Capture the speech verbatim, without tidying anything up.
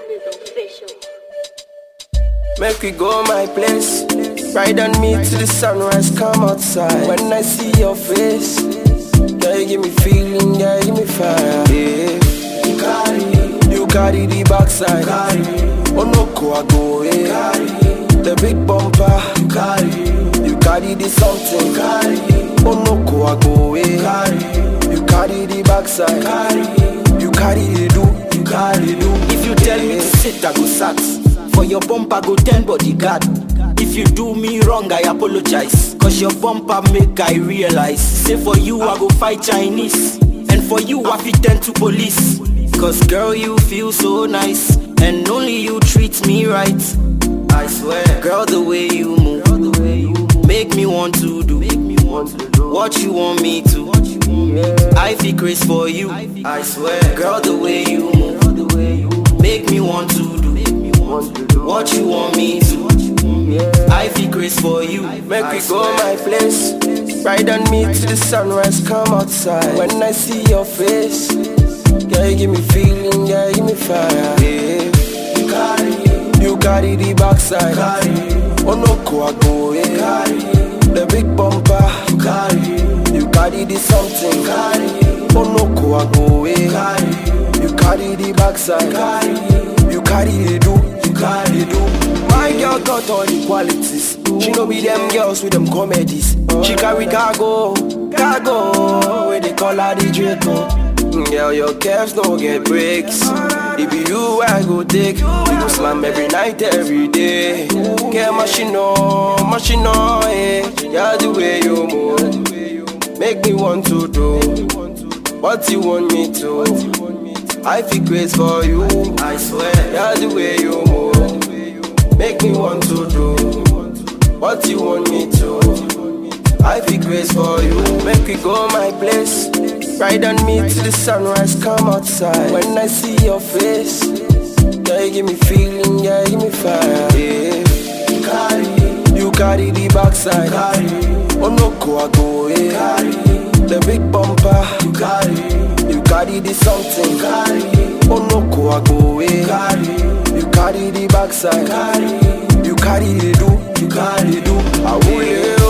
Make we go my place. Ride on me to the sunrise, come outside. When I see your face, girl, you give me feeling, girl, you give me fire. Yeah. You carry, you carry the backside. Carry, oh no, go I go away. Carry, the big bumper. You carry, you carry the something. Carry, oh no, go I go away. Carry, you carry the backside. Carry, you carry the do, you carry the do. If you tell me to sit, I go sat. For your bumper go ten bodyguard. If you do me wrong, I apologize. Cause your bumper make I realize. Say for you, I go fight Chinese. And for you, I fit turn to police. Cause girl, you feel so nice. And only you treat me right. I swear, girl, the way you move make me want to do what you want me to. I feel crazy for you. I swear, girl, the way you move make me want to do what you want me to. I feel crazy for you. Make we go my place. Ride on me to the sunrise, come outside. When I see your face, girl, you give me feeling, girl, you give me fire. Yeah. You carry, you carry the backside. Carry, oh no, go I go away. Carry, the big bumper. You carry, you carry the something. Carry, oh no, go I go away. Carry, you carry the backside. Carry, you carry the do, you carry the do. My girl got all the qualities. She no be them girls with them comedies. She carry cargo, cargo, where they call her the Draco. Girl, your calves don't get breaks. If be you, I go take. You go slam every night, every day. Girl, machine on, machine on, eh. Yeah, the way you move make me want to do what you want me to. I feel crazy for you. I swear, yeah, the way you move make me want to do what you want me to. I feel crazy for you. Make we go my place. Ride on me to the sunrise, come outside. When I see your face, girl, you give me feeling, girl, you give me fire. Yeah. You carry, you carry the backside. Carry, oh no, go I go away. Carry, the big bumper. You carry, you carry the something. Carry, oh no, go I go away. Carry, you carry the backside. Carry, you carry the do, you carry the do. I will.